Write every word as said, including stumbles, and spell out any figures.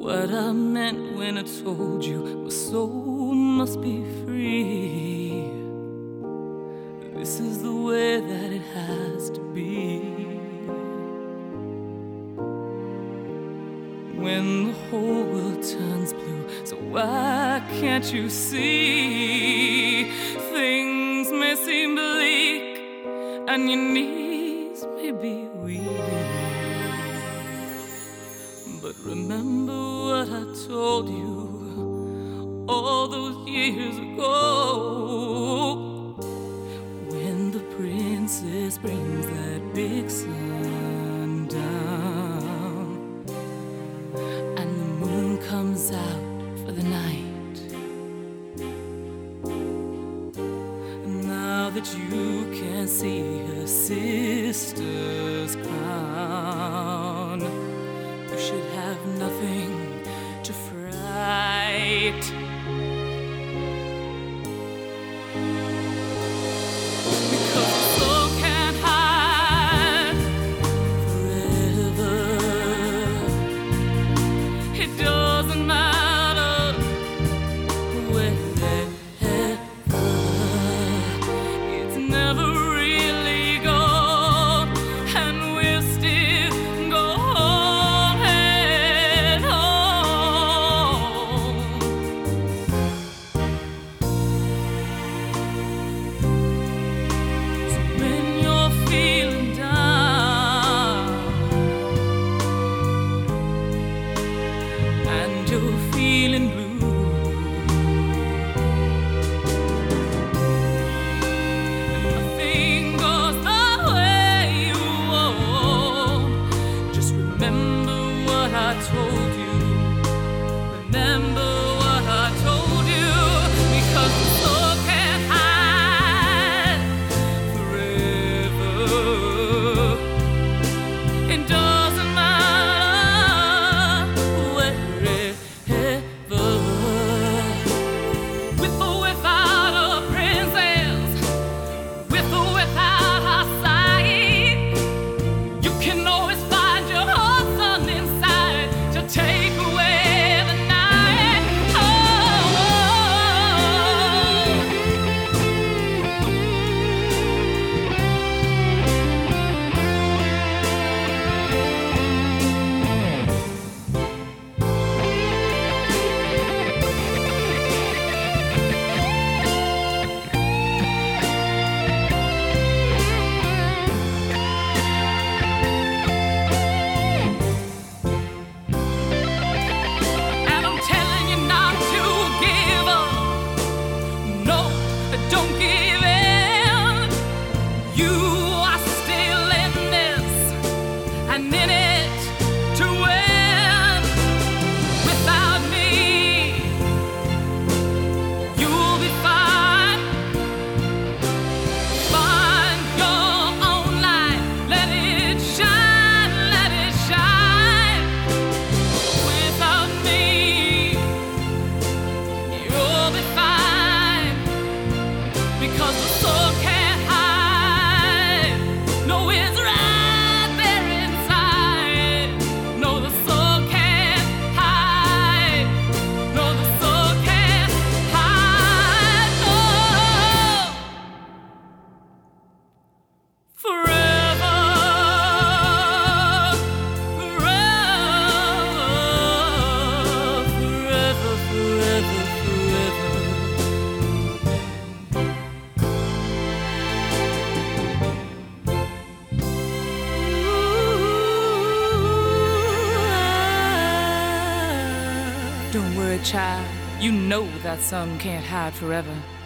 What I meant when I told you my soul must be free. This is the way that it has to be. When the whole world turns blue, so why can't you see? Things may seem bleak and your knees may be weak, but remember what I told you all those years ago, when the princess brings that big sun down and the moon comes out for the night. Now that you can see her sister's crown, you should have nothing to fright. Because the soul can't hide forever. It doesn't matter wherever. It's never really gone, and we're still going home. So when you're feeling down and you're feeling blue, and nothing goes the way you want, just remember what I told you. Remember what I told you, because the soul can't hide forever. It doesn't matter wherever. With or without a princess, with or without her sight, you can always find your own sun inside to take away the night. Oh, and I'm telling you not to give up. No, don't give in. You are still in this and in it to win. Without me, you'll be fine. Find your own light. Let it shine, let it shine. Without me, you'll be fine. Because the soul can't hide. No, it's right there inside. No, the soul can't hide. No, the soul can't hide. No. Forever, forever, forever, forever, forever. Don't worry, child. You know that sun can't hide forever.